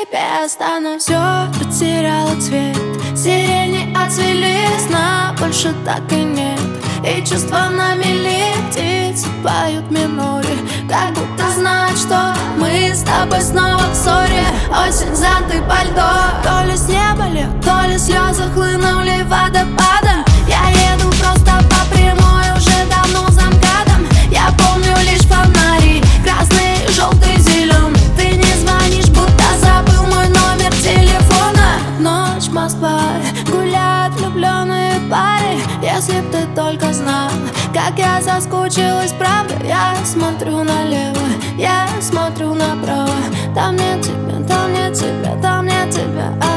тебе останусь. Все потеряло цвет, сирени отцвели, сна больше так и нет. И чувства на мели, птицы поют миноре, как будто знают, что мы с тобой снова в ссоре. Осень зады пальто, то ли с неба льет, то ли слезы хлынули водопадом. Я еду просто по прямой, уже давно за МКАДом. Я помню лишь фонари, красный, желтый, зеленый. Ты не звонишь, будто забыл мой номер телефона. Ночь, Москва, гуляют влюбленные пары. Если б ты только знал, как я соскучилась, правда. Я смотрю налево, я смотрю направо. Там нет тебя, там нет тебя, там нет тебя.